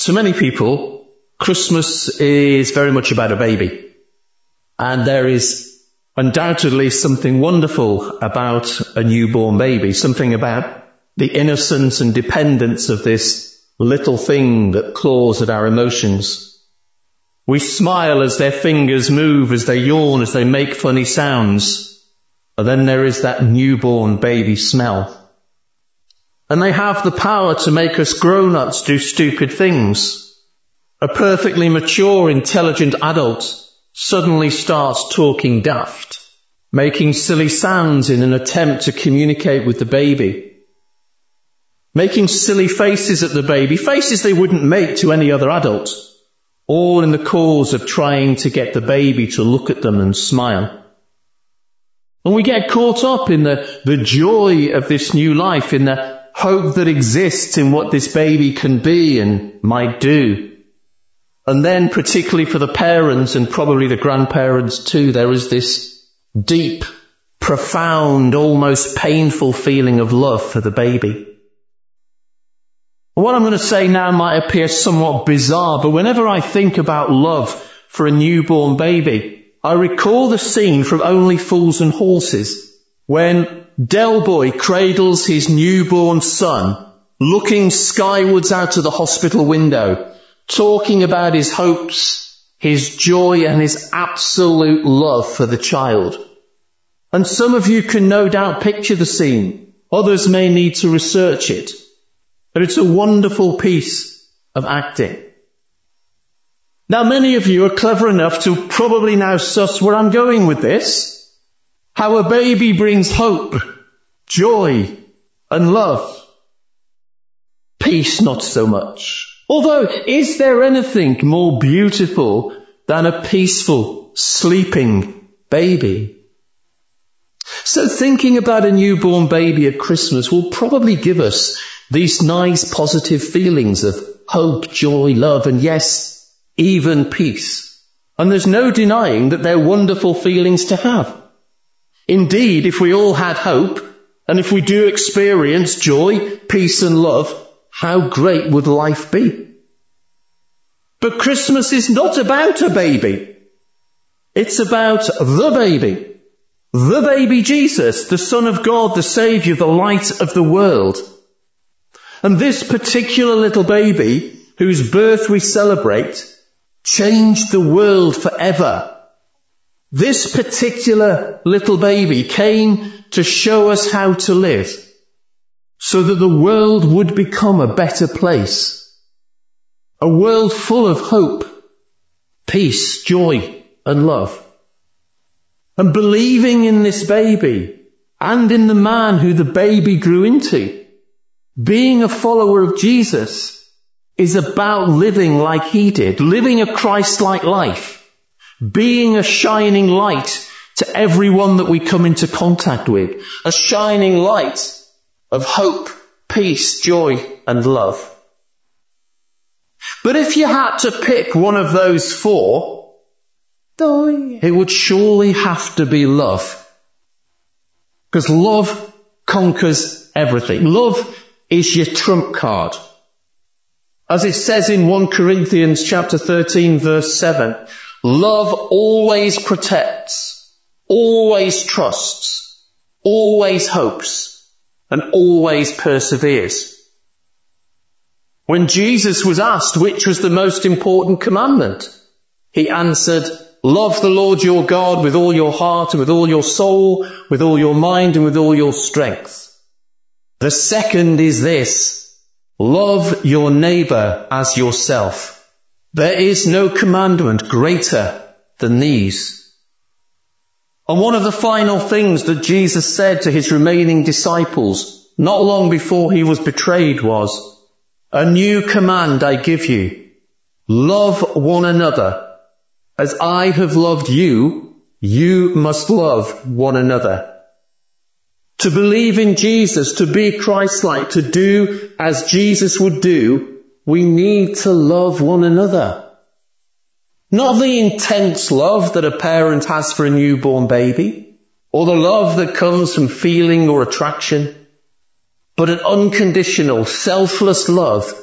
To many people, Christmas is very much about a baby. And there is undoubtedly something wonderful about a newborn baby, something about the innocence and dependence of this little thing that claws at our emotions. We smile as their fingers move, as they yawn, as they make funny sounds. And then there is that newborn baby smell. And they have the power to make us grown-ups do stupid things. A perfectly mature, intelligent adult suddenly starts talking daft, making silly sounds in an attempt to communicate with the baby, making silly faces at the baby, faces they wouldn't make to any other adult, all in the cause of trying to get the baby to look at them and smile. And we get caught up in the joy of this new life, in the hope that exists in what this baby can be and might do. And then, particularly for the parents and probably the grandparents too, there is this deep, profound, almost painful feeling of love for the baby. What I'm going to say now might appear somewhat bizarre, but whenever I think about love for a newborn baby, I recall the scene from Only Fools and Horses, when Del Boy cradles his newborn son, looking skywards out of the hospital window, talking about his hopes, his joy, and his absolute love for the child. And some of you can no doubt picture the scene. Others may need to research it. But it's a wonderful piece of acting. Now, many of you are clever enough to probably now suss where I'm going with this. How a baby brings hope, joy, and love. Peace, not so much. Although, is there anything more beautiful than a peaceful, sleeping baby? So thinking about a newborn baby at Christmas will probably give us these nice positive feelings of hope, joy, love, and yes, even peace. And there's no denying that they're wonderful feelings to have. Indeed, if we all had hope, and if we do experience joy, peace and love, how great would life be? But Christmas is not about a baby. It's about the baby. The baby Jesus, the Son of God, the Saviour, the light of the world. And this particular little baby, whose birth we celebrate, changed the world forever. This particular little baby came to show us how to live, so that the world would become a better place. A world full of hope, peace, joy, and love. And believing in this baby, and in the man who the baby grew into, being a follower of Jesus is about living like he did, living a Christ-like life, being a shining light to everyone that we come into contact with, a shining light of hope, peace, joy, and love. But if you had to pick one of those four, it would surely have to be love. Because love conquers everything. Love is your trump card. As it says in 1 Corinthians chapter 13 verse 7, love always protects, always trusts, always hopes, and always perseveres. When Jesus was asked which was the most important commandment, he answered, love the Lord your God with all your heart and with all your soul, with all your mind and with all your strength. The second is this, love your neighbour as yourself. There is no commandment greater than these. And one of the final things that Jesus said to his remaining disciples, not long before he was betrayed, was, a new command I give you, love one another. As I have loved you, you must love one another. To believe in Jesus, to be Christ-like, to do as Jesus would do, we need to love one another. Not the intense love that a parent has for a newborn baby, or the love that comes from feeling or attraction, but an unconditional, selfless love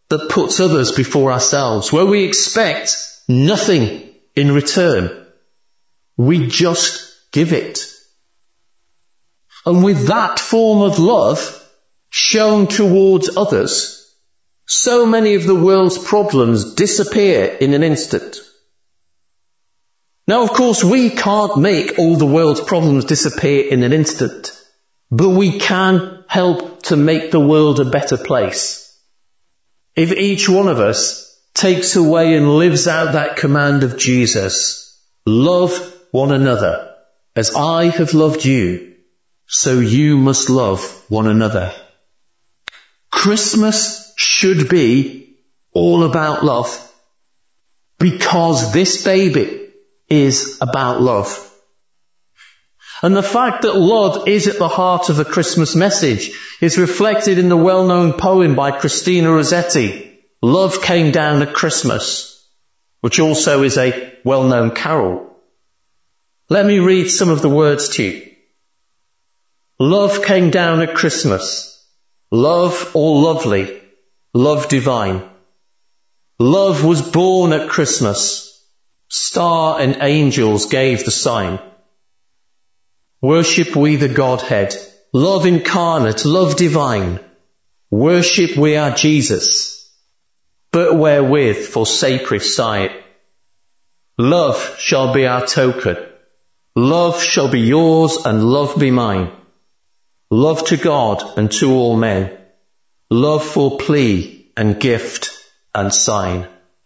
that puts others before ourselves, where we expect nothing in return. We just give it. And with that form of love shown towards others, so many of the world's problems disappear in an instant. Now, of course, we can't make all the world's problems disappear in an instant, but we can help to make the world a better place. If each one of us takes away and lives out that command of Jesus, love one another, as I have loved you, so you must love one another. Christmas should be all about love, because this baby is about love. And the fact that love is at the heart of the Christmas message is reflected in the well-known poem by Christina Rossetti, Love Came Down at Christmas, which also is a well-known carol. Let me read some of the words to you. Love came down at Christmas, love all lovely, love divine. Love was born at Christmas, star and angels gave the sign. Worship we the Godhead, love incarnate, love divine. Worship we our Jesus, but wherewith forsake recite. Love shall be our token, love shall be yours and love be mine. Love to God and to all men, love for plea and gift and sign.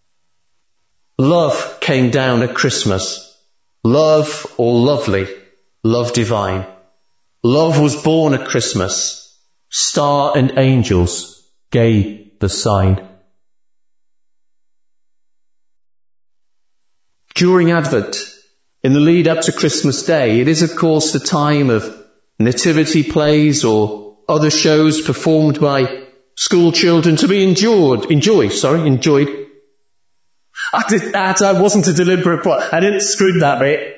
Love came down at Christmas, love all lovely, love divine. Love was born at Christmas, star and angels gave the sign. During Advent, in the lead up to Christmas Day, it is of course the time of nativity plays or other shows performed by school children to be enjoyed. That wasn't a deliberate point. I didn't screw that bit.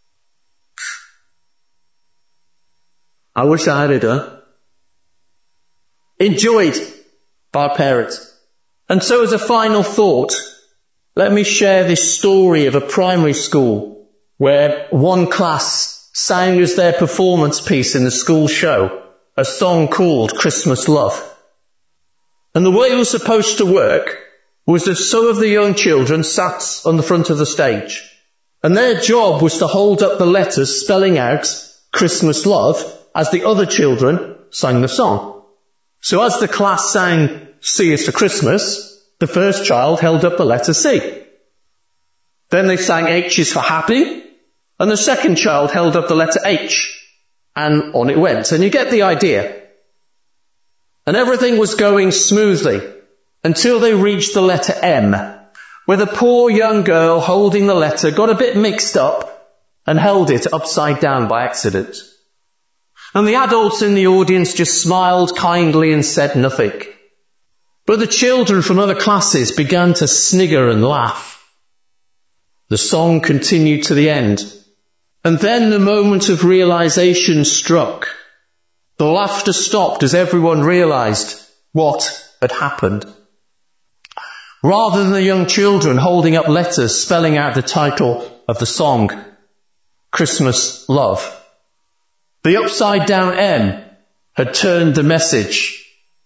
I wish I had it done. Enjoyed by parents. And so as a final thought, let me share this story of a primary school where one class sang as their performance piece in the school show a song called Christmas Love. And the way it was supposed to work was that some of the young children sat on the front of the stage, and their job was to hold up the letters spelling out Christmas Love as the other children sang the song. So as the class sang C is for Christmas, the first child held up the letter C. Then they sang H is for happy, and the second child held up the letter H, and on it went. And you get the idea. And everything was going smoothly until they reached the letter M, where the poor young girl holding the letter got a bit mixed up and held it upside down by accident. And the adults in the audience just smiled kindly and said nothing. But the children from other classes began to snigger and laugh. The song continued to the end. And then the moment of realization struck. The laughter stopped as everyone realized what had happened. Rather than the young children holding up letters spelling out the title of the song, Christmas Love, the upside down M had turned the message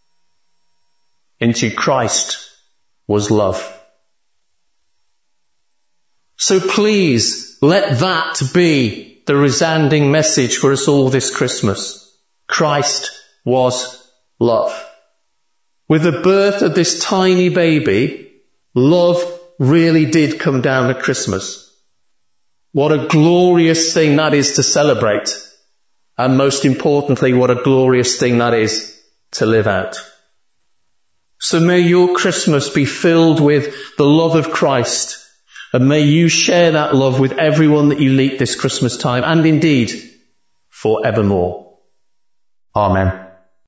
into Christ was love. So please let that be the resounding message for us all this Christmas. Christ was love. With the birth of this tiny baby, love really did come down at Christmas. What a glorious thing that is to celebrate. And most importantly, what a glorious thing that is to live out. So may your Christmas be filled with the love of Christ, and may you share that love with everyone that you meet this Christmas time, and indeed forevermore. Amen.